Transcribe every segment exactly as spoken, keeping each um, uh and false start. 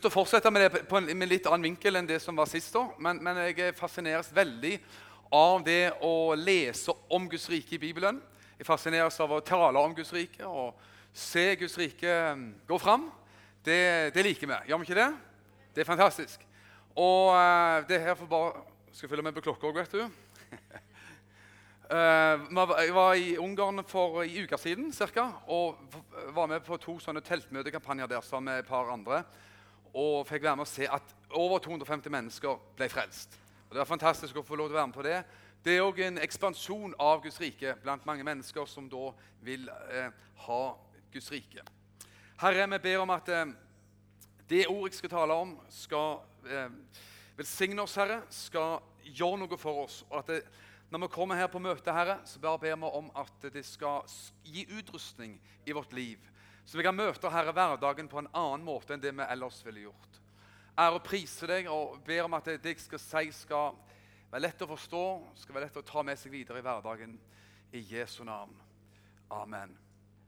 å fortsette med det på en med litt annen vinkel enn det som var sist år, men, men jeg fascineres veldig av det å lese om Guds rike i Bibelen. Jeg fascineres av å tale om Guds rike og se Guds rike gå fram. Det, det liker vi, gjør vi ikke det? Det er fantastisk. Og uh, det her får bare... Skal følge med på klokka også, vet du. uh, jeg var i Ungarn for i uker siden, cirka, og var med på to sånne teltmøtekampanjer der sammen med et par andre. Og fikk være med å se at over to hundre og femti mennesker ble frelst. Og det var fantastisk å få lov til å være med på det. Det er også en ekspansjon av Guds rike blant mange mennesker som da vil eh, ha Guds rike. Herre, vi ber om at eh, det ord jeg skal tale om skal eh, velsigne oss, Herre, skal gjøre noe for oss. Og at det, når vi kommer her på møte, Herre, så bare ber vi om at det skal gi utrustning i vårt liv. Så vi kan møte Herre hverdagen på en annen måte enn det vi ellers ville gjort. Ære og prise deg, og ber om at det, det jeg skal si skal være lett å forstå, skal være lett å ta med seg videre i hverdagen. I Jesu navn. Amen.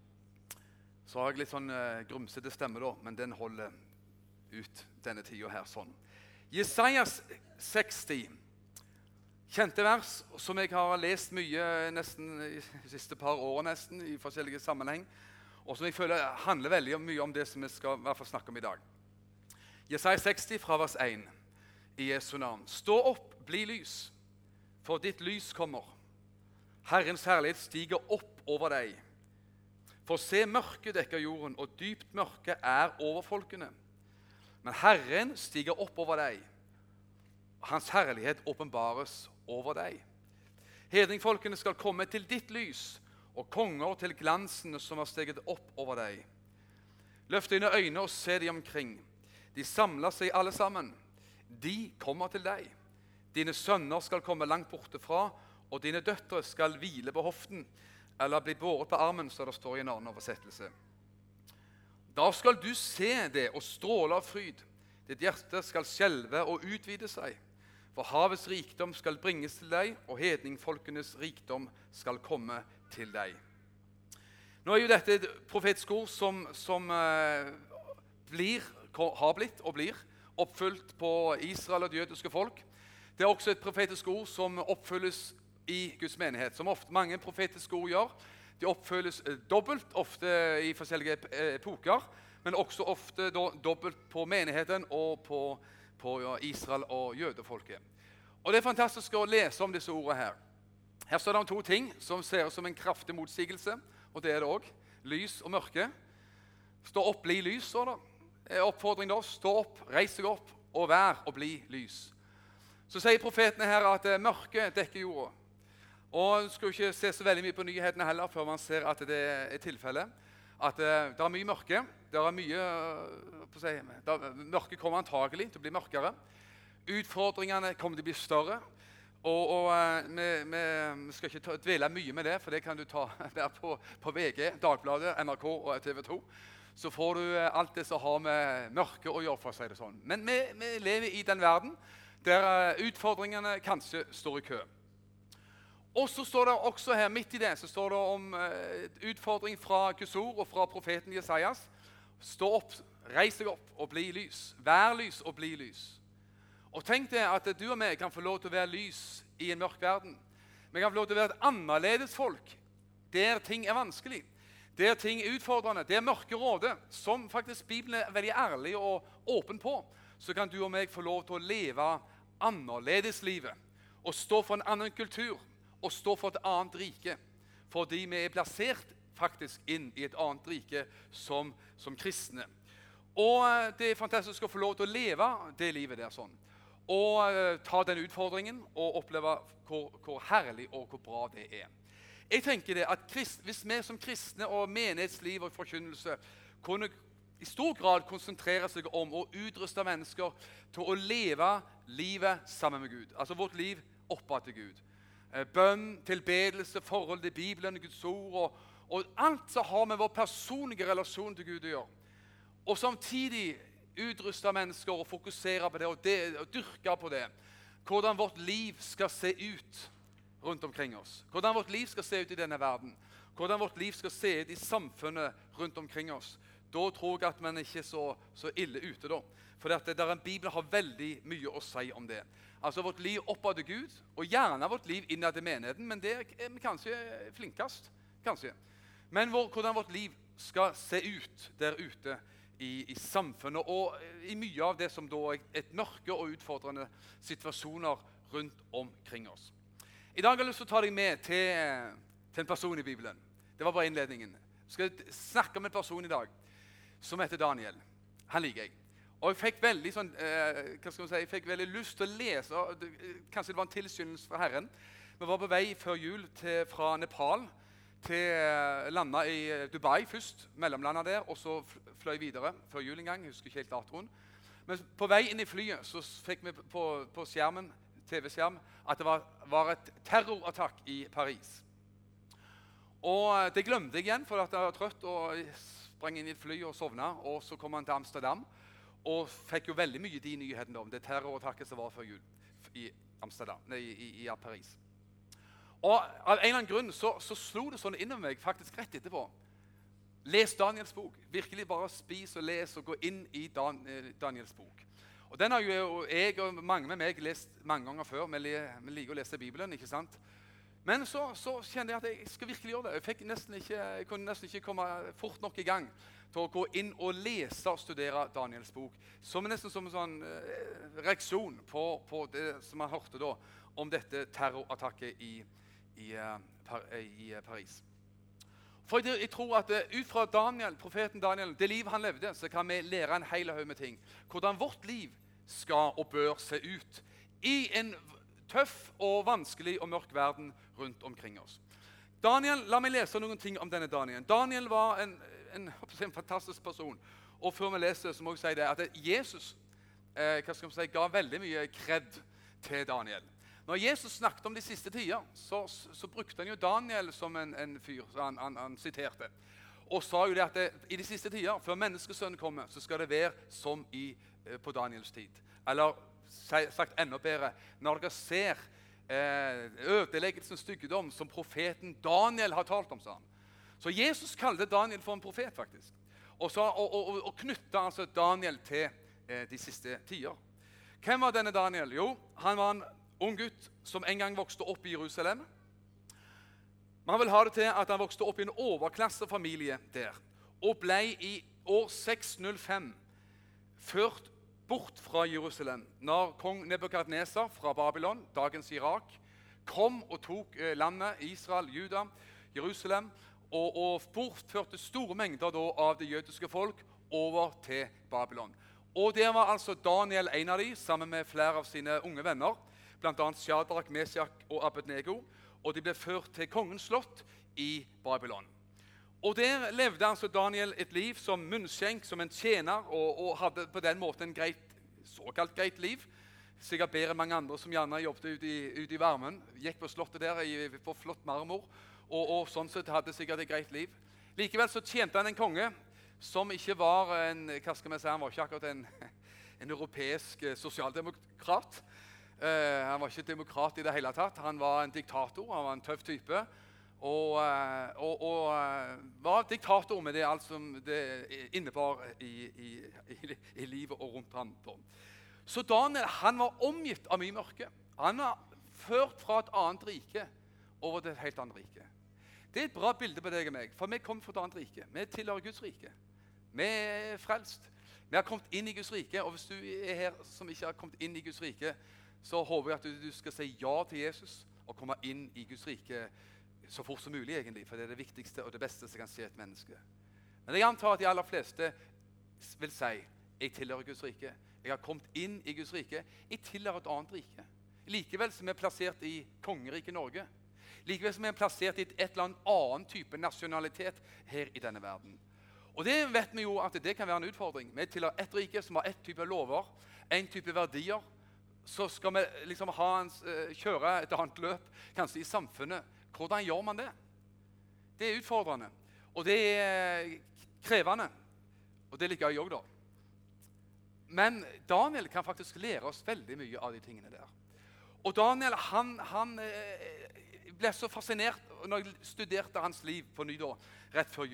Så har jeg litt sånn uh, grumsete stemme da, men den holder ut denne tiden her sånn. Jesajas seksti, kjente vers, som jeg har lest mye nesten i de siste par årene nesten, i forskjellige sammenheng, og som jeg føler handler veldig mye om det som vi skal i hvert fall snakke om i dag. Jesajas seksti fra vers én, i Jesu navn. Stå opp, bli lys, for ditt lys kommer. Herrens herlighet stiger opp over deg. For se, mørket dekker jorden, og dypt mørke er over folkene. Men Herren stiger opp over deg. Hans herlighet åpenbares over deg. Hedningfolkene skal komme til ditt lys, og konger til glansene som har steget opp over deg. Løft dine øyne og se de omkring. De samler seg alle sammen. De kommer til deg. Dine sønner skal komme langt borte fra, og dine døtre skal hvile på hoften, eller bli båret på armen, så det står i en annen oversettelse. Da skal du se det og stråle av fryd. Ditt hjerte skal skjelve og utvide seg. For havets rikdom skal bringes til deg, og hedningfolkenes rikdom skal komme til deg. Nå er jo dette et profetisk ord som, som uh, blir, har blitt og blir oppfylt på Israel og det jødiske folk. Det er også et profetisk ord som oppfylles i Guds menighet, som ofte mange profetiske ord gjør. De oppfylles uh, dobbelt, ofte i forskjellige epoker, men også ofte do, dobbelt på menigheten og på på Israel og jødefolket. Og det er fantastisk å lese om disse ordene her. Her står det om to ting som ser ut som en kraftig motsigelse, og det er det også. Lys og mørke. Stå opp, bli lys, står det. Oppfordring da, stå opp, reis deg opp, og vær og bli lys. Så sier profetene her at mørke dekker jorda. Og du skal jo ikke se så veldig mye på nyhetene heller, før man ser at det er tilfellet. At uh, det er mye mørke. Det er mye, uh, på å si, der, mørke kommer antagelig til å bli mørkere. Utfordringene kommer til å bli større. Og, og uh, vi, vi skal ikke ta, dvele mye med det, for det kan du ta der på, på V G, Dagbladet, N R K og T V to. Så får du uh, alt det som har med mørke å gjøre, for å si det sånn. Men vi, vi lever i den verden der uh, utfordringene kanskje står i kø. Og så står det også her, midt i det, så står det om uh, utfordring fra Guds ord og fra profeten Jesajas. Stå opp, reis deg opp og bli lys. Vær lys og bli lys. Og tenk deg at du og meg kan få lov til å være lys i en mørk verden. Vi kan få lov til å være et annerledes folk, der ting er vanskelig, der ting er utfordrende, der mørke råder, som faktisk Bibelen er veldig ærlig og åpen på. Så kan du og meg få lov til å leve annerledes livet, og stå for en annen kultur, og stå for et annet rike, fordi vi er plassert faktisk inn i et annet rike som, som kristne. Og det er fantastisk å få lov til å leve det livet der sånn, og uh, ta den utfordringen og oppleve hvor, hvor herlig og hvor bra det er. Jeg tenker det at krist, hvis vi som kristne og menighetsliv og forkynnelse kunne i stor grad konsentrere seg om å utruste mennesker til å leve livet sammen med Gud, altså vårt liv oppad til Gud. Bønn, tilbedelse, forhold til Bibelen, Guds ord, og, og alt som har med vår personlige relasjon til Gud å gjøre. Og samtidig utruste mennesker og fokusere på det og, det og dyrke på det. Hvordan vårt liv skal se ut rundt omkring oss. Hvordan vårt liv skal se ut i denne verden. Hvordan vårt liv skal se ut i samfunnet rundt omkring oss. da tror jeg at man ikke er så, så ille ute da. For det der en Bibel har veldig mye å si om det. Altså vårt liv oppad til Gud, og gjerne vårt liv innad til menigheten, men det er vi kanskje flinkast, kanskje. Men hvor, hvordan vårt liv skal se ut der ute i, i samfunnet, og i mye av det som da er et mørke og utfordrende situasjoner rundt omkring oss. I dag har jeg lyst til å ta deg med til, til en person i Bibelen. Det var bare innledningen. Jeg skal snakke om en person i dag som heter Daniel. Han liker jeg. Og jeg fikk veldig, sånn, eh, hva skal man si, jeg fikk veldig lyst til å lese, og det, kanskje det var en tilskyndelse fra Herren. Vi var på vei før jul til, fra Nepal til eh, landet i Dubai først, mellomlandet der, og så fløy videre før jul en gang, jeg husker ikke helt datoen. Men på vei inn i flyet så fikk vi på, på skjermen, T V-skjerm, at det var, var et terrorattakk i Paris. Og det glemte jeg igjen, for at jeg var trøtt og sprang inn i et fly og sovnet, og så kom han til Amsterdam, og fikk jo veldig mye de nyhetene om det terrorattakket som var før jul i Amsterdam, nei, i, i, i Paris. Og av en eller annen grunn så, så slo det sånn innover meg faktisk rett etterpå. Les Daniels bok. Virkelig bare spis og les og gå inn i Dan, Daniels bok. Og den har jo jeg og mange med meg lest mange ganger før. Vi, vi liker å lese Bibelen, ikke sant? Men så, så kjente jeg at jeg skal virkelig gjøre det. Jeg, fikk nesten ikke, jeg kunne nesten ikke komme fort nok i gang til å gå inn og lese og studere Daniels bok. Som nesten som en sånn eh, reaksjon på, på det som jeg hørte da om dette terrorattakket i, i, uh, i uh, Paris. For jeg, jeg tror at uh, ut fra Daniel, profeten Daniel, det livet han levde, så kan vi lære en hel haug med ting. Hvordan vårt liv skal og bør se ut i en tøff og vanskelig og mørk verden rundt omkring oss. Daniel, la meg lese noen ting om denne Daniel. Daniel var en, en, en fantastisk person. Og før vi leser, så må jeg si det, at Jesus eh, hva skal man si, ga veldig mye kred til Daniel. Når Jesus snakket om de siste tider, så, så brukte han jo Daniel som en, en fyr, så han, han, han siterte. Og sa jo det at det, i de siste tider, før menneskesønnen kommer, så skal det være som i, eh, på Daniels tid. Eller sagt enda bedre, når dere ser eh, ødeleggelsens styggedom som profeten Daniel har talt om, sa han. Så Jesus kalte Daniel for en profet, faktisk. Og, så, og, og, og knyttet altså Daniel til eh, de siste tider. Hvem var denne Daniel? Jo, han var en ung gutt som en gang vokste opp i Jerusalem. Man vil ha det til at han vokste opp i en overklassefamilie der, og ble i år seks null fem ført bort fra Jerusalem, når kong Nebukadnesar fra Babylon, dagens Irak, kom og tok landet Israel, Juda, Jerusalem, og, og bortførte store mengder da, av det jødiske folk over til Babylon. Og det var altså Daniel en av de, sammen med flere av sine unge venner, blant annet Shadrach, Meshach og Abednego, og de ble ført til kongens slott i Babylon. Og der levde altså Daniel et liv som munnskjenk, som en tjener, og, og hadde på den måten en greit, såkalt greit liv. Sikkert bedre enn mange andre som gjerne jobbet ute i, ut i varmen. Gikk på slottet der i, på flott marmor, og, og sånn sett hadde sikkert et greit liv. Likevel så tjente han en konge som ikke var en, hva skal vi si, han var ikke akkurat en, en europeisk sosialdemokrat. Uh, han var ikke demokrat i det hele tatt. Han var en diktator, han var en tøff type. Og, og, og var diktator med det alt som det innebar i, i, i, i livet og rundt ham. Så Daniel, han var omgitt av mye mørke. Han var ført fra et annet rike over til et helt annet rike. Det er et bra bilde på deg og meg, for vi kommer fra et annet rike. Vi tilhører Guds rike. Vi er frelst. Vi har kommet inn i Guds rike, og hvis du er her som ikke har kommet inn i Guds rike, så håper jeg at du, du skal si ja til Jesus og komme inn i Guds rike så fort som mulig, egentlig, for det er det viktigste og det beste som kan skje et menneske. Men jeg antar at de aller fleste vil si, jeg tilhører Guds rike. Jeg har kommet inn i Guds rike. Jeg tilhører et annet rike. Likevel som er plassert i kongeriket Norge. Likevel som er plassert i et, et eller annet annen type nasjonalitet her i denne verden. Og det vet vi jo at det kan være en utfordring. Vi tilhører et rike som har et type lover, en type verdier. Så skal vi liksom ha en, kjøre et annet løp, kanskje i samfunnet. Hvordan gjør man det? Det er utfordrende, og det er krevende, og det liker jeg også da. Men Daniel kan faktisk lære oss veldig mye av de tingene der. Og Daniel, han, han ble så fascinert når jeg studerte hans liv på ny da, rett før jul.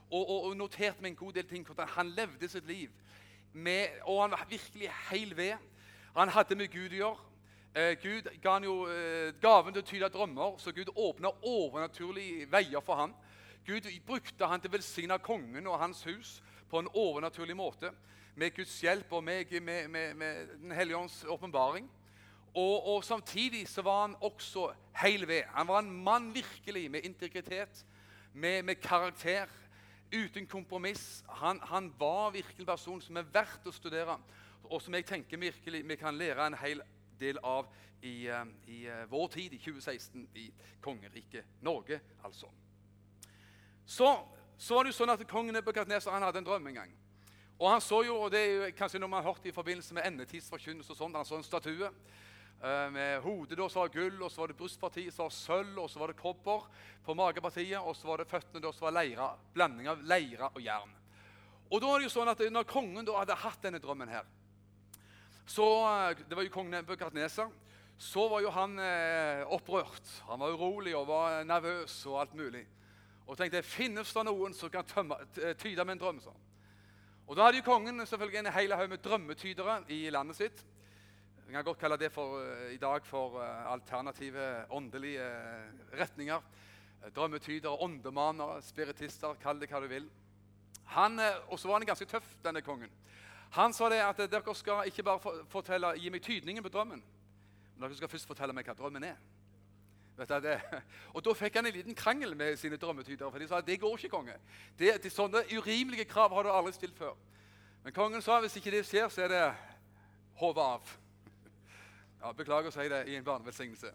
og, og, og noterte meg en god del ting. Hvordan han levde sitt liv. Med, og han var virkelig hel ved. Han hadde med Gud å gjøre. Eh, Gud ga han jo eh, gaven til å tyde drømmer, så Gud åpnet overnaturlige veier for han. Gud brukte han til å velsigne kongen og hans hus på en overnaturlig måte. Med Guds hjelp og med, med, med, med Den hellige ånds åpenbaring. Og, og samtidig så var han også hel ved. Han var en mann virkelig med integritet, med, med karakter, uten kompromiss. Han, han var virkelig en person som er verdt å studere, og som jeg tenker virkelig vi kan lære en hel del av i, i vår tid, i tjue seksten, i kongeriket Norge, altså. Så, så var det jo sånn at kongen Nebukadnesar, han hadde en drøm en gang. Og han så jo, og det er jo kanskje noe man har hørt i forbindelse med endetidsforkynnelse og sånt, han så en statue, med hodet da, så var gull, og så var det brystpartiet, så var det sølv, og så var det kobber på magepartiet, og så var det føttene da, så var leira, blanding av leira og jern. Og da er det jo sånn at når kongen da hadde hatt denne drømmen her, så, det var jo kongen Nebukadnesar, så var jo han eh, opprørt. Han var urolig og var nervøs og alt mulig. Og tenkte, finnes det noen som kan tømme, tyde med en drøm? Sånn. Og da hadde jo kongen selvfølgelig en hel haug med drømmetydere i landet sitt. Jeg kan godt kalle det for, uh, i dag for uh, alternative åndelige uh, retninger. Uh, drømmetydere, åndemanere, spiritister, kall det hva du vil. Han, uh, og så var han ganske tøff, denne kongen. Han sa det at uh, dere skal ikke bare for, fortelle, gi meg tydningen på drømmen, men dere skal først fortelle meg hva drømmen er. Vet du, det? Og da fikk han en liten krangel med sine drømmetydere, for de sa at det går ikke, konge. Det, det, sånne urimelige krav har du aldri stilt før. Men kongen sa hvis ikke det skjer, så er det hodet av. Ja, beklager å si det i en barnevelsignelse.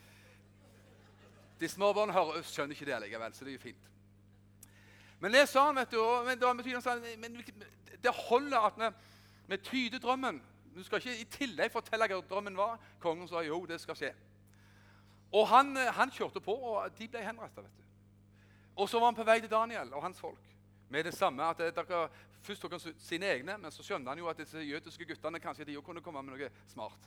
De små barn hører, skjønner ikke det likevel, så det er jo fint. Men det sa han, vet du, og, men, da, han, men det holder at vi, vi tyder drømmen. Du skal ikke i tillegg fortelle hva drømmen var. Kongen sa jo, det skal skje. Og han, han kjørte på, og de ble henrettet, vet du. Og så var han på vei til Daniel og hans folk. Med det samme, at dere først tok han sine egne, men så skjønte han jo at disse jødiske guttene kanskje de jo kunne komme med noe smart.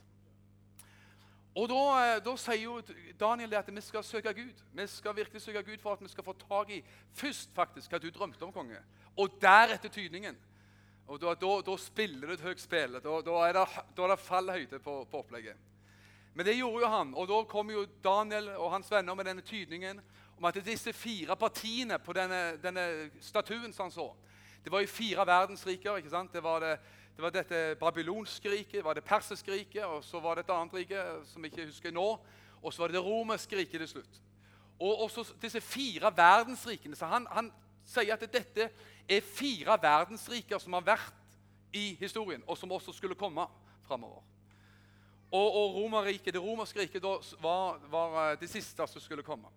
Og da, da sier jo Daniel at vi skal søke Gud. Vi skal virkelig søke Gud for at vi skal få tag i først faktisk hva du drømte om, konge. Og deretter tydningen. Og da, da, da spiller du et høyt spill. Da, da, er det, da er det fallhøyde på, på opplegget. Men det gjorde jo han. Og da kom jo Daniel og hans venner med denne tydningen om at disse fire partiene på denne, denne statuen som han så, det var jo fire verdensriker, ikke sant? Det var det Det var dette babylonske riket, det var det persiske riket, og så var det et annet rike som jeg ikke husker nå, og så var det det romerske riket til slutt. Og også disse fire verdensrikene, så han, han sier at dette er fire verdensriker som har vært i historien, og som også skulle komme fremover. Og, og Romerriket, det romerske riket da var, var det siste som skulle komme.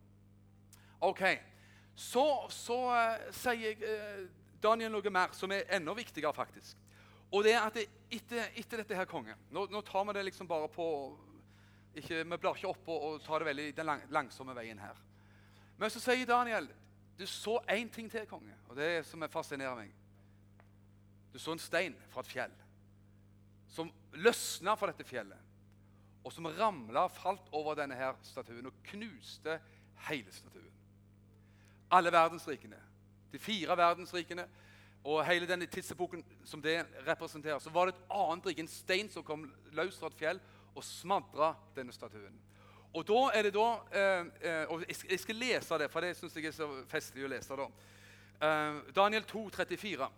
Ok, så, så uh, sier uh, Daniel noe mer som er enda viktigere faktisk. Og det er at det, etter, etter dette her konge, nå, nå tar vi det liksom bare på, ikke, vi blar ikke opp og, og tar det veldig den lang, langsomme veien her. Men så sier Daniel, du så en ting til, konge, og det er som fascinerer meg. Du så en stein fra et fjell, som løsnet fra dette fjellet, og som ramlet og falt over denne her statuen, og knuste hele statuen. Alle verdensrikene, de fire verdensrikene, og hele denne tidsepoken som det representerer, så var det et annet rike, en stein som kom løs fra et fjell og smadret denne statuen. Og da er det da, eh, eh, og jeg skal lese det, for det synes jeg er så festlig å lese da. Eh, Daniel to trettifire,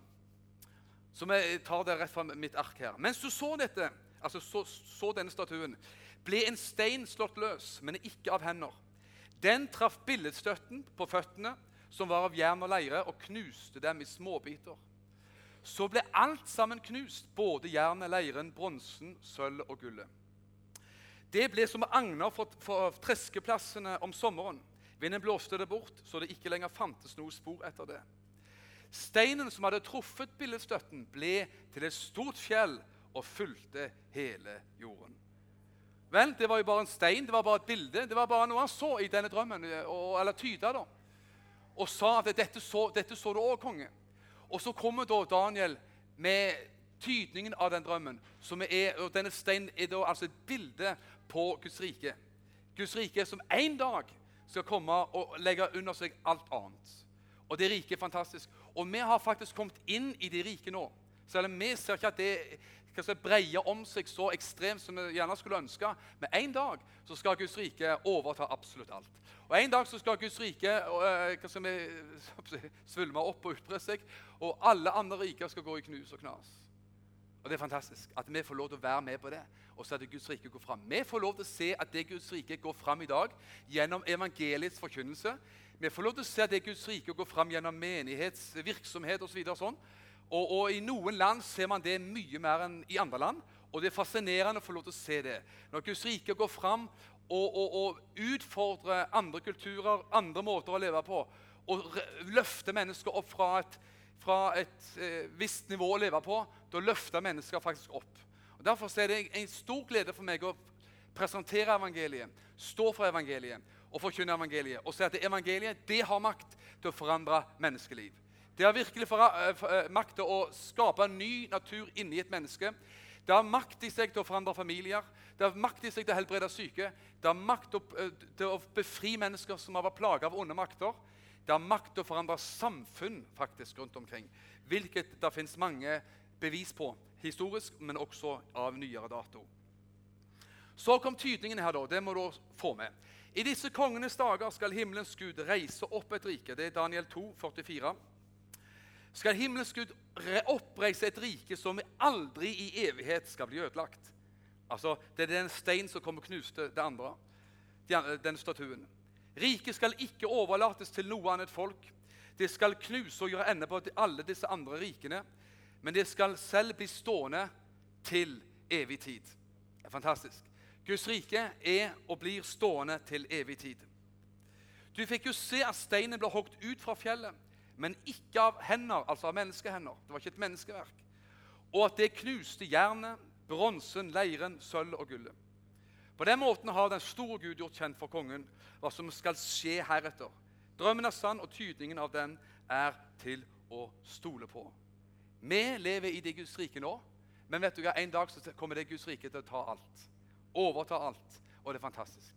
som jeg tar det rett fra mitt ark her. Mens du så dette, altså så, så denne statuen, ble en stein slått løs, men ikke av hender. Den traff billedstøtten på føttene, som var av jern og leire, og knuste dem i småbiter. Så ble alt sammen knust, både jernet, leiren, bronsen, sølv og gullet. Det ble som agner for, for treskeplassene om sommeren. Vinden blåste det bort, så det ikke lenger fantes noe spor etter det. Steinen som hadde truffet billedstøtten ble til et stort fjell og fulgte hele jorden. Vel, det var jo bare en stein, det var bare et bilde, det var bare noe han så i denne drømmen, og, eller tyda da. Og sa at dette så, dette så du også, konge. Og så kommer da Daniel med tydningen av den drømmen, som er, og denne steinen er da altså et bilde på Guds rike. Guds rike som en dag skal komme og legge under seg alt annet. Og det rike er fantastisk. Og vi har faktisk kommet inn i det rike nå. Selv om vi ser ikke at det kan si, breier om seg så ekstremt som vi gjerne skulle ønske. Men en dag så skal Guds rike overta absolutt alt. Og en dag så skal Guds rike øh, kan si, svulme opp og utbre seg. Og alle andre riker skal gå i knus og knas. Og det er fantastisk at vi får lov til å være med på det. Og så at Guds rike går fram. Vi får lov til å se at det Guds rike går fram i dag gjennom evangeliets forkynnelse. Vi får lov til å se at det Guds rike går fram gjennom menighetsvirksomhet og så videre og sånn. Og, og i noen land ser man det mye mer enn i andre land. Og det er fascinerende å få lov til å se det. Når Guds rike går fram og, og, og utfordrer andre kulturer, andre måter å leve på, og løfter mennesker opp fra et, fra et eh, visst nivå å leve på, da løfter mennesker faktisk opp. Og derfor er det en stor glede for meg å presentere evangeliet, stå for evangeliet og forkynne evangeliet, og si at evangeliet det har makt til å forandre menneskeliv. Det har virkelig for, for, makt til å skape en ny natur inni et menneske. Det har makt i seg til å forandre familier. Det har makt i seg til å helbrede syke. Det har makt til, til å befri mennesker som har vært plaget av onde makter. Det har makt til å forandre samfunn faktisk rundt omkring. Hvilket det finnes mange bevis på, historisk, men også av nyere dato. Så kom tydningen her da, det må du få med. I disse kongenes dager skal himmelens Gud reise opp et rike. Det er Daniel to, førtifire. Skal himmelens Gud oppreise et rike som aldri i evighet skal bli ødelagt. Altså, det er den stein som kommer knuste det andre, den statuen. Riket skal ikke overlates til noe annet folk. Det skal knuse og gjøre ende på alle disse andre rikene, men det skal selv bli stående til evig tid. Det er fantastisk. Guds rike er og blir stående til evig tid. Du fikk jo se at steinen ble hogd ut fra fjellet, men ikke av hender, altså av menneskehender. Det var ikke et menneskeverk. Og at det knuste jernet, bronsen, leiren, sølv og gullet. På den måten har den store Gud gjort kjent for kongen hva som skal skje heretter. Drømmen er sann, og tydningen av den er til å stole på. Vi lever i det Guds rike nå, men vet du hva, en dag så kommer det Guds rike til å ta alt. Overta alt, og det er fantastisk.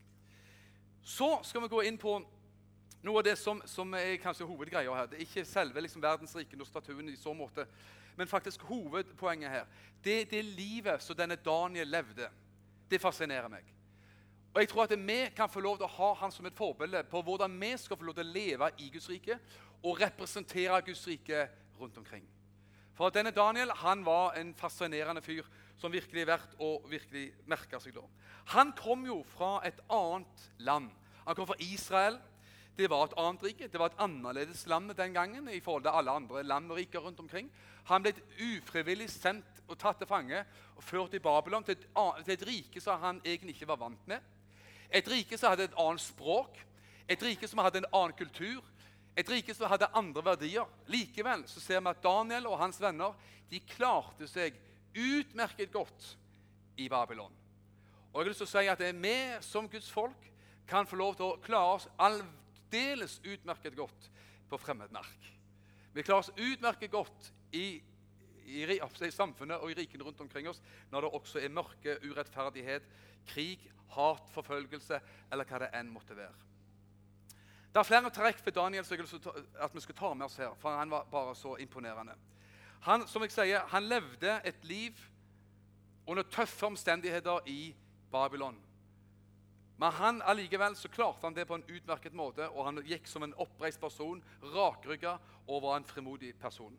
Så skal vi gå inn på noe av det som, som er kanskje hovedgreia her. Det er ikke selve liksom, verdensriken og statuen i så måte, men faktisk hovedpoenget her. Det er det livet som denne Daniel levde. Det fascinerer meg. Og jeg tror at vi kan få lov til å ha han som et forbilde på hvordan vi skal få lov til å leve i Guds rike og representere Guds rike rundt omkring. For denne Daniel, han var en fascinerende fyr som virkelig er verdt å virkelig merke seg da. Han kom jo fra et annet land. Han kom fra Israel. Det var et annet rike. Det var et annerledes land den gangen i forhold til alle andre land og riker rundt omkring. Han ble ufrivillig sendt og tatt til fange og ført til Babylon, til et, til et rike som han egentlig ikke var vant med. Et rike som hadde et annet språk. Et rike som hadde en annen kultur. Et rike som hadde andre verdier. Likevel så ser vi at Daniel og hans venner, de klarte seg utmerket godt i Babylon. Og jeg vil så si at vi som Guds folk kan få lov til å klare oss aldeles utmerket godt på fremmed mark. Vi klarer oss utmerket godt i, i, i samfunnet og i riken rundt omkring oss når det også er mørke, urettferdighet, krig, hat, forfølgelse eller hva det enn måtte være. Det er flere trekk for Daniel som jeg vil at vi skal ta med oss her, for han var bare så imponerende. Han, som jeg sier, han levde et liv under tøffe omstendigheter i Babylon. Men han allikevel så klarte han det på en utmerket måte, og han gikk som en oppreist person, rakrygget og var en frimodig person.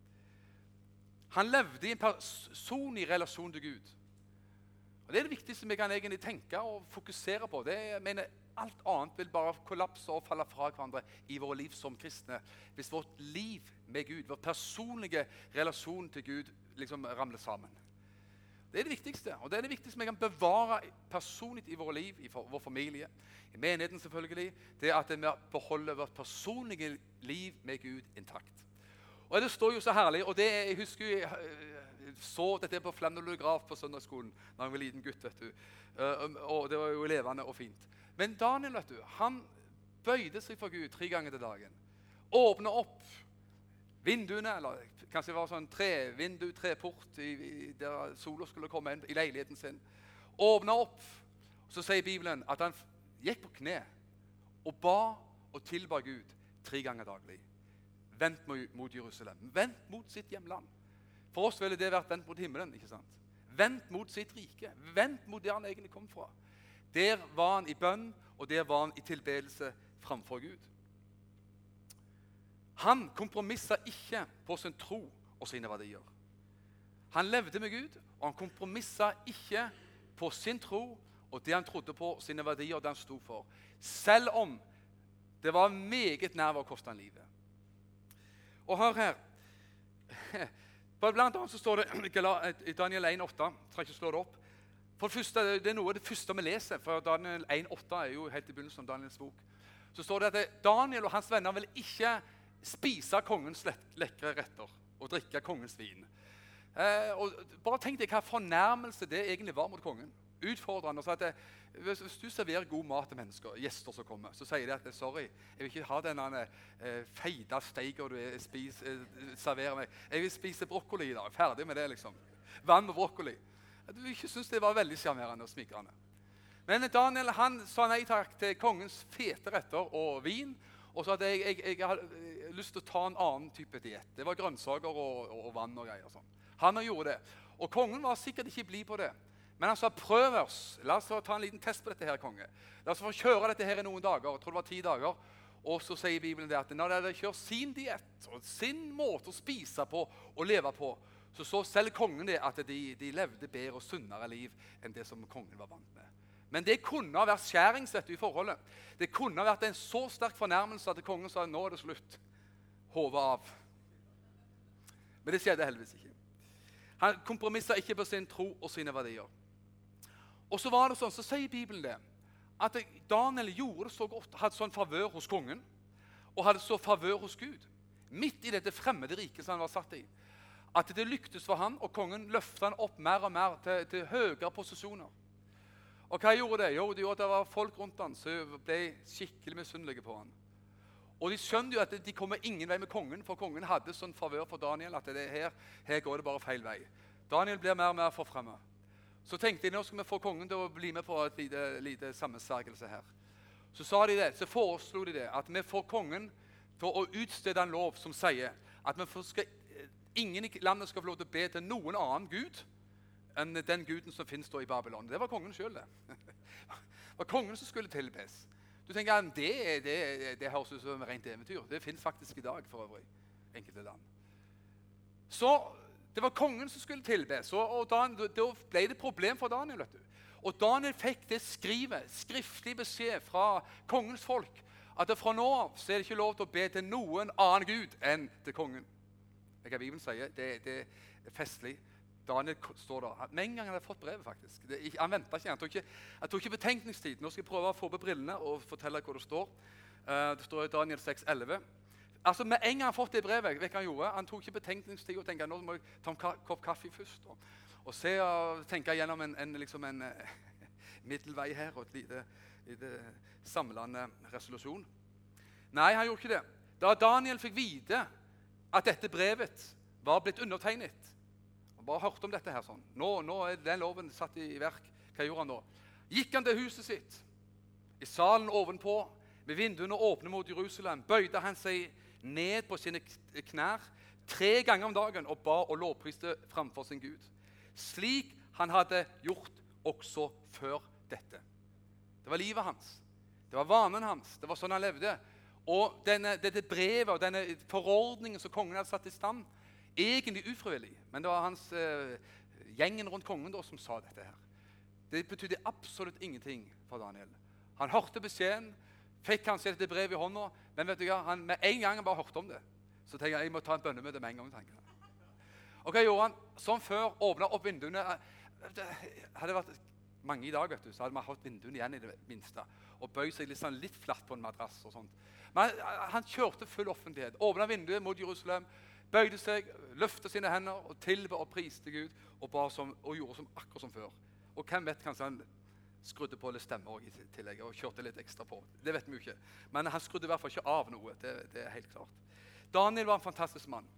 Han levde i en personlig relasjon til Gud. Og det er det viktigste vi kan egentlig tenke og fokusere på. Det, jeg mener, alt annet vil bare kollapse og falle fra hverandre i våre liv som kristne. Hvis vårt liv med Gud, vår personlige relasjon til Gud, liksom ramler sammen. Det er det viktigste, og det er det viktigste vi kan bevare personlig i våre liv, i vår familie, i menigheten selvfølgelig, det er at vi beholder vårt personlige liv med Gud intakt. Og det står jo så herlig, og det, jeg husker jeg så dette på Flandelograf på søndagsskolen, da jeg var liten gutt, vet du. Og det var jo levende og fint. Men Daniel, vet du, han bøyde seg for Gud tre ganger til dagen. Åpne opp vinduene, eller kanskje det var sånn trevindu, treport, i, i, der solen skulle komme inn i leiligheten sin. Åpne opp, så sier Bibelen at han gikk på kne og ba og tilba Gud tre ganger daglig. vendt mot, mot Jerusalem. Vendt mot sitt hjemland. For oss ville det vært vendt mot himmelen, ikke sant? Vendt mot sitt rike. Vendt mot der han egentlig kom fra. Der var han i bønn, og der var han i tilbedelse framfor Gud. Han kompromisset ikke på sin tro og sine verdier. Han levde med Gud, og han kompromisset ikke på sin tro og det han trodde på, sine verdier og det han stod for. Selv om det var meget nær å koste han livet. Og hør her. Blant annet så står det i Daniel en åtte. Jeg trenger ikke slå det opp. For det, første, det er noe av det første vi leser, for Daniel en åtte er jo helt i begynnelsen av Daniels bok. Så står det at Daniel og hans venner vil ikke spise kongens lekre retter og drikke kongens vin. Eh, og bare tenk deg hva fornærmelse det egentlig var mot kongen. Utfordrende. Så at det, hvis, hvis du serverer god mat til mennesker, gjester som kommer, så sier de at sorry, jeg vil ikke ha denne eh, feida steiker du spis, eh, serverer meg. Jeg vil spise brokkoli i dag. Ferdig med det, liksom. Vann med brokkoli. Du ikke synes det var veldig sjarmerende og smigrende. Men Daniel han sa nei takk til kongens fete retter og vin, og sa at jeg, jeg, jeg har lyst til å ta en annen type diett. Det var grønnsaker og, og, og vann og greier. Sånn. Han gjorde det. Og kongen var sikkert ikke blid på det. Men han sa, prøv oss. La oss ta en liten test på dette her, konge. La oss få kjøre dette her i noen dager. Jeg tror det var ti dager. Og så sier Bibelen det at når de kjører sin diett og sin måte å spise på og leve på, så så selv kongen det at de, de levde bedre og sunnere liv enn det som kongen var vant med. Men det kunne ha vært skjæringsvett i forholdet. Det kunne ha vært en så sterk fornærmelse at kongen sa, nå er det slutt. Hodet av. Men det skjedde heldigvis ikke. Han kompromisset ikke på sin tro og sine verdier. Og så var det sånn, så sier Bibelen det, at Daniel gjorde det så godt, hadde sånn favør hos kongen, og hadde så favør hos Gud, midt i dette fremmede riket som han var satt i, at det lyktes for han, og kongen løftet han opp mer og mer til, til høyere posisjoner. Og hva gjorde det? Jo, det gjorde at det var folk rundt han som ble skikkelig misunnelige på han. Og de skjønte jo at de kommer ingen vei med kongen, for kongen hadde sånn favør for Daniel, at det her, her går det bare feil vei. Daniel blir mer og mer forfremmet. Så tenkte de, nå skal vi få kongen til å bli med på et lite, lite sammensvergelse her. Så sa de det, så foreslo de det, at vi får kongen til å utstede en lov som sier at vi skal, ingen i landet skal få lov til å be til noen annen Gud enn den guden som finnes da i Babylon. Det var kongen selv det. Det var kongen som skulle tilbes. Du tenker at det, det, det høres ut som rent eventyr. Det finnes faktisk i dag for øvrig, enkelte land. Så det var kongen som skulle tilbes, og, og da, da ble det problem for Daniel, vet du. Og Daniel fikk det skrivet, skriftlig beskjed fra kongens folk, at fra nå av så er det ikke lov til å be til noen annen Gud enn til kongen. Det kan Bibelen sier, det, det er festlig. Daniel står der. Med en gang han hadde fått brevet, faktisk. Det, han ventet ikke, han tok ikke, han tok ikke betenkningstid. Nå skal jeg prøve å få på brillene og fortelle hva det står. Uh, det står i Daniel seks elleve. Altså, med en gang han fått det brevet, vet hva han gjorde? Han tok ikke betenkningstid og tenkte, nå må jeg ta en ka kopp kaffe først. Og, og se og tenke gjennom en, en, liksom en uh, middelvei her, og et lite, lite samlende resolusjon. Nei, han gjorde ikke det. Da Daniel fikk vite at dette brevet var blitt undertegnet, og bare hørte om dette her sånn, nå, nå er den loven satt i, i verk, hva gjorde han da? Gikk han til huset sitt, i salen ovenpå, med vinduene åpne mot Jerusalem, bøyde han seg ned på sine knær tre ganger om dagen og ba og lovpriste framfor sin Gud. Slik han hadde gjort også før dette. Det var livet hans. Det var vanen hans. Det var sånn han levde. Og denne, dette brevet og denne forordningen som kongen hadde satt i stand, egentlig ufrivillig, men det var hans eh, gjengen rundt kongen da, som sa dette her. Det betydde absolutt ingenting for Daniel. Han hørte beskjeden, fikk kanskje dette brevet i hånda, men vet du hva, han med en gang han bare hørte om det, så tenkte jeg, jeg må ta en bønnemøte med en gang. Tenker jeg. Og hva gjorde han? Som før, åpnet opp vinduene. Det hadde vært mange i dag, vet du, så hadde man hatt vinduene igjen i det minste, og bøy seg litt, sånn, litt flatt på en madrass og sånt. Men han kjørte full offentlighet, åpnet vinduet mot Jerusalem, bøyde seg, løftet sine hender og tilbe og priste Gud, og, bare som, og gjorde som akkurat som før. Og hvem vet, kanskje han skrudde på litt stemmer i tillegg, og kjørte litt ekstra på. Det vet vi jo ikke. Men han skrudde i hvert fall ikke av noe, det, det er helt klart. Daniel var en fantastisk mann.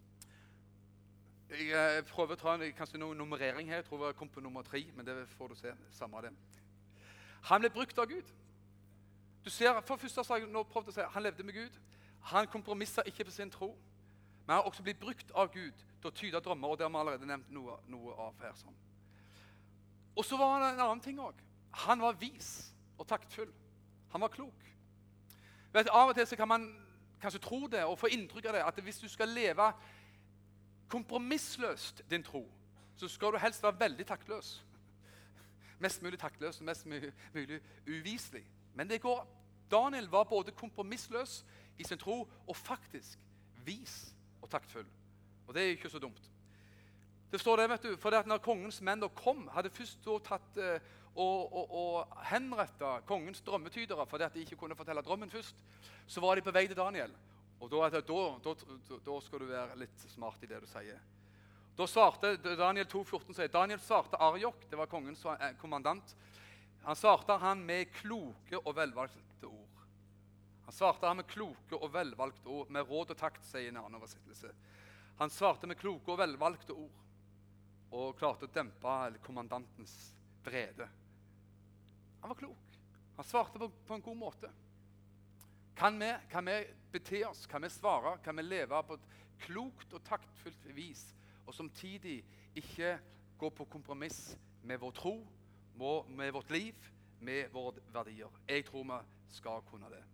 Jeg prøver å ta en, kanskje noen nummerering her, jeg tror jeg kom på nummer tre, men det får du se, samme av det. Han ble brukt av Gud. Du ser, for første sak, nå prøvde å si, han levde med Gud. Han kompromisser ikke på sin tro, men han har også blitt brukt av Gud til å tyde drømmer, og det har vi allerede nevnt noe, noe av her. Sånn. Og så var det en annen ting også. Han var vis og taktfull. Han var klok. Vet, av og til så kan man kanskje tro det og få inntrykk av det, at hvis du skal leve kompromissløst din tro, så skal du helst være veldig taktløs. Mest mulig taktløs og mest mulig, mulig uviselig. Men det går. Daniel var både kompromissløs i sin tro og faktisk vis og taktfull. Og det er ikke så dumt. Det står det, vet du, for det at når kongens menn da kom, hadde først da tatt eh, og, og, og henrettet kongens drømmetydere, fordi at de ikke kunne fortelle drømmen først, så var de på vei til Daniel. Og da, da, da, da, da skal du være litt smart i det du sier. Da svarte Daniel to fjorten, sier Daniel svarte Arjok, det var kongens kommandant. Han svarte han med kloke og velvalgte ord. Han svarte han med kloke og velvalgte ord, med råd og takt, sier en annen oversettelse. Han svarte med kloke og velvalgte ord, og klarte å dempe kommandantens vrede. Han var klok. Han svarte på, på en god måte. Kan vi, kan vi bete oss, kan vi svare, kan vi leve på et klokt og taktfullt vis, og samtidig ikke gå på kompromiss med vår tro, med vårt liv, med våre verdier. Jeg tror vi skal kunne det.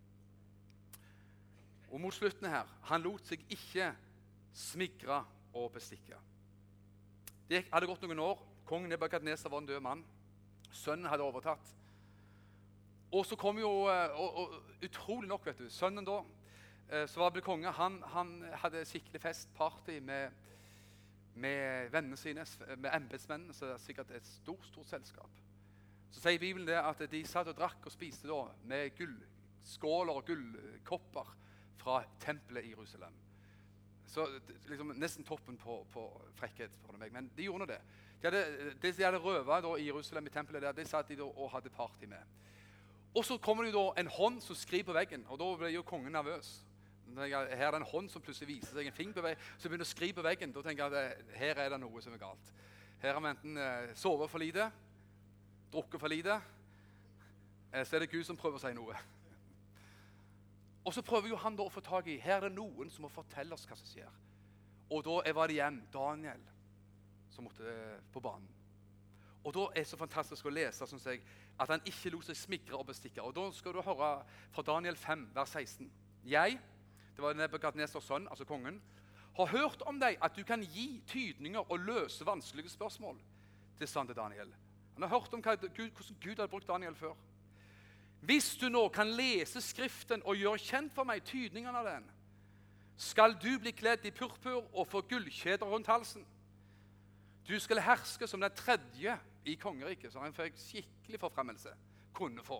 Og mot slutten her, han lot seg ikke smigre og bestikke. Det hadde gått noen år. Kongen Nebukadnesar var en død mann. Sønnen hadde overtatt. Og så kom jo, og, og, utrolig nok, vet du, sønnen da, så var det konge, han, han hadde skikkelig fest, party med, med vennene sine, med embedsmennene, så det er sikkert et stort, stort selskap. Så sier Bibelen det at de satt og drakk og spiste da, med gullskåler og gullkopper fra tempelet i Jerusalem. Så liksom, nesten toppen på, på frekkhet, for meg. Men de gjorde det. De hadde, de, de hadde røvet da, i Jerusalem i tempelet der, de satt de da, og hadde party med. Og så kommer det jo da en hånd som skriver på veggen, og da ble jo kongen nervøs. Her er det en hånd som plutselig viser seg en finger på veggen, så begynner å skrive på veggen. Da tenker jeg at her er det noe som er galt. Her har vi enten eh, sovet for lite, drukket for lite, eh, så er det Gud som prøver å si noe. Og så prøver jo han da å få tag i, her er det noen som må fortelle oss hva som skjer. Og da var det igjen Daniel som måtte eh, på banen. Og da er det så fantastisk å lese, synes jeg, at han ikke lot seg smigre og bestikke. Og da skal du høre fra Daniel fem, vers seksten. Jeg, det var Nebukadnesars sønn, altså kongen, har hørt om deg at du kan gi tydninger og løse vanskelige spørsmål. Det sa han til Daniel. Han har hørt om hva Gud, hvordan Gud hadde brukt Daniel før. Hvis du nå kan lese skriften og gjøre kjent for meg tydningen av den, skal du bli kledd i purpur og få gullkjeder rundt halsen. Du skal herske som den tredje i kongeriket, så han fikk skikkelig forfremmelse. Kunne få.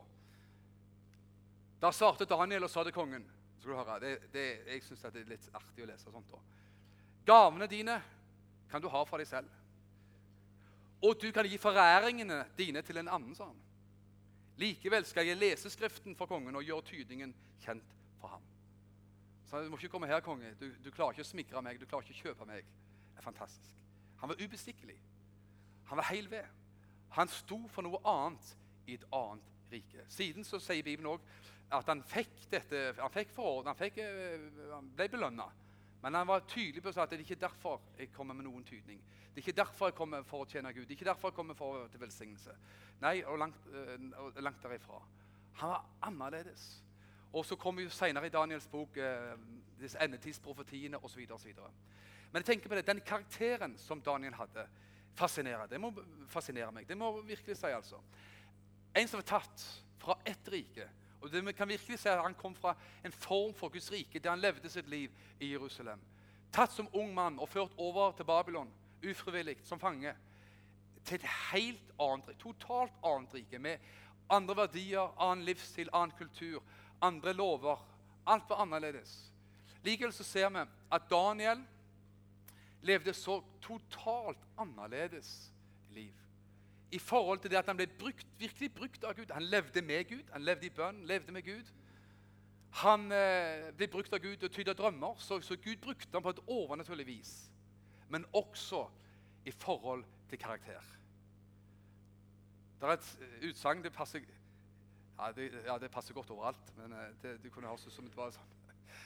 Da svarte Daniel og sa til kongen, skal du høre, det, det, jeg synes det er litt artig å lese sånt da. Gavene dine kan du ha fra deg selv. Og du kan gi foræringene dine til en annen, sa han. Likevel skal jeg lese skriften for kongen og gjøre tydningen kjent for ham. Så du må ikke komme her, konge. Du, du klarer ikke å smigre meg, du klarer ikke å kjøpe meg. Det er fantastisk. Han var ubestikkelig. Han var hel ved. Han sto for noe annet i et annet rike. Siden så sier Bibelen også at han fikk dette, han fikk forord, han, fikk, han ble belønnet. Men han var tydelig på at det er ikke derfor jeg kommer med noen tydning. Det er ikke derfor jeg kommer for å tjene Gud. Det er ikke derfor jeg kommer for til velsignelse. Nei, og langt, og langt derifra. Han var annerledes. Og så kommer jo senere i Daniels bok eh, disse endetidsprofetiene og så videre og så videre. Men jeg tenker på det, den karakteren som Daniel hadde, fascinerer. Det må fascinere meg. Det må virkelig si, altså. En som var tatt fra ett rike, og det kan virkelig si at han kom fra en form for Guds rike, der han levde sitt liv i Jerusalem. Tatt som ung mann og ført over til Babylon, ufrivillig, som fange, til et helt annet rike, totalt annet rike, med andre verdier, annen livsstil, annen kultur, andre lover. Alt var annerledes. Likevel så ser vi at Daniel levde så totalt annerledes liv. I forhold til det at han ble brukt, virkelig brukt av Gud. Han levde med Gud, han levde i bønn, levde med Gud. Han eh, ble brukt av Gud og tydde drømmer, så, så Gud brukte ham på et overnaturlig vis. Men også i forhold til karakter. Det er et utsagn, det passer, ja, det, ja, det passer godt overalt, men det, det kunne høres ut som det var sånn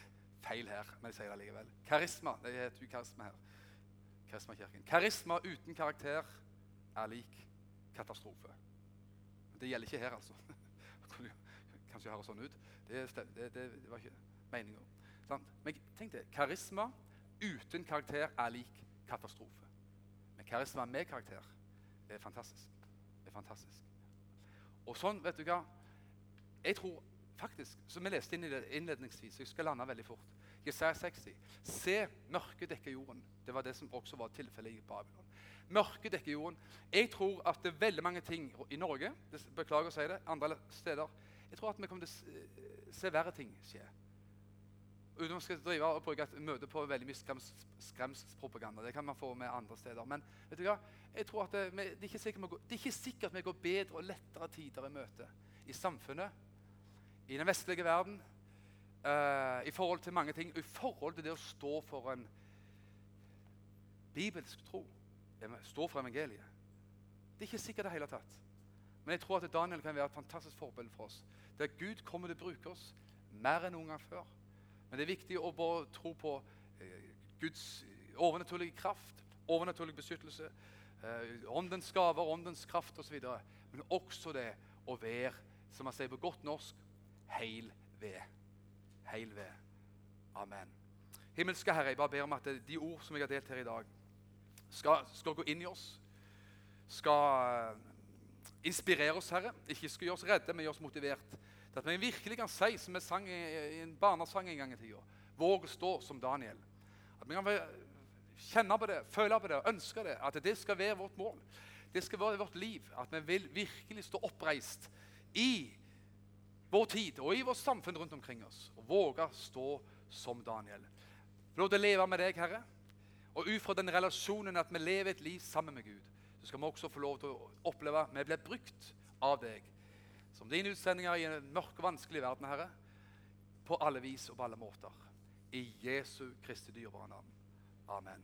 feil her, men jeg sier det likevel. Karisma, det heter jo karisma her. Karismakirken. Karisma uten karakter er lik katastrofe. Det gjelder ikke her, altså. Det kunne kanskje høre sånn ut. Det, det, det, det var ikke meningen. Sant? Men tenk det, karisma uten karakter er lik katastrofe. Men karisma med karakter er fantastisk. Det er fantastisk. Og sånn, vet du hva, jeg tror faktisk, som jeg leste inn i det innledningsvis, jeg skal lande veldig fort, Jesaja seksti, se mørket dekker jorden. Det var det som også var tilfellet i Babylon. Mørket dekker jorden. Jeg tror at det er veldig mange ting i Norge, beklager å si det, andre steder, jeg tror at vi kommer til å se verre ting skje. Uten å skal drive og bruke et møte på veldig mye skrems, skremselspropaganda. Det kan man få med andre steder. Men vet du hva? Jeg tror at det, det, er ikke sikkert vi går, det er ikke sikkert vi går bedre og lettere tider i møte i samfunnet, i den vestlige verden, uh, i forhold til mange ting, i forhold til det å stå for en bibelsk tro, stå for evangeliet. Det er ikke sikkert det hele tatt. Men jeg tror at Daniel kan være et fantastisk forbilde for oss, der Gud kommer til å bruke oss mer enn noen gang før. Men det er viktig å bare tro på eh, Guds overnaturlige kraft, overnaturlig beskyttelse, eh, åndens gaver, åndens kraft og så videre. Men også det å være, som man sier på godt norsk, heil ved. Heil ved. Amen. Himmelske Herre, jeg bare ber om at de ord som jeg har delt her i dag, skal, skal gå inn i oss, skal inspirere oss, Herre. Ikke skal gjøre oss redde, men gjøre oss motivert. At vi virkelig kan si, som vi sang i, i en barnesang en gang i tiden, våg å stå som Daniel. At vi kan kjenne på det, føle på det, ønske det, at det skal være vårt mål. Det skal være vårt liv, at vi vil virkelig stå oppreist i vår tid og i vårt samfunn rundt omkring oss, og våge stå som Daniel. Lov til å leve med deg, Herre, og ut fra den relasjonen at vi lever et liv sammen med Gud, så skal vi også få lov til å oppleve at vi blir brukt av deg, som dine utsendinger i en mørk og vanskelig verden, Herre, på alle vis og på alle måter. I Jesu Kristi dyrebare navn. Amen.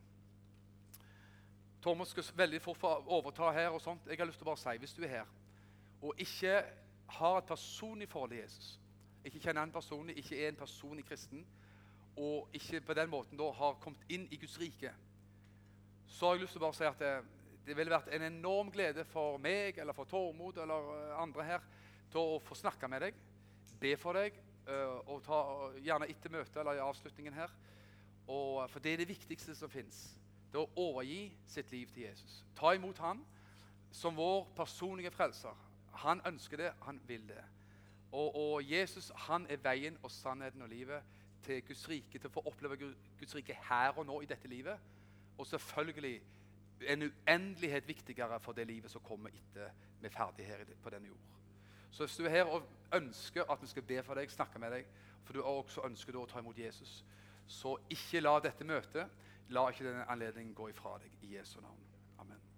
Thomas skal veldig fort få overta her og sånt. Jeg har lyst til å bare si, hvis du er her, og ikke har et personlig forhold til Jesus, ikke kjenner en personlig, ikke er en personlig kristen, og ikke på den måten da har kommet inn i Guds rike, så har jeg lyst til å bare si at det, det ville vært en enorm glede for meg, eller for Tormod, eller andre her, til å få snakke med deg, be for deg, uh, og ta uh, gjerne etter møtet eller i avslutningen her. Og, uh, for det er det viktigste som finnes. Det er å overgi sitt liv til Jesus. Ta imot han som vår personlige frelser. Han ønsker det, han vil det. Og, og Jesus, han er veien og sannheten og livet til Guds rike, til å få oppleve Guds rike her og nå i dette livet. Og selvfølgelig en uendelighet viktigere for det livet som kommer etter vi er ferdige her på denne jord. Så hvis du er her og ønsker at vi skal be for deg, snakke med deg, for du også ønsker å ta imot Jesus, så ikke la dette møte, la ikke denne anledningen gå ifra deg i Jesu navn. Amen.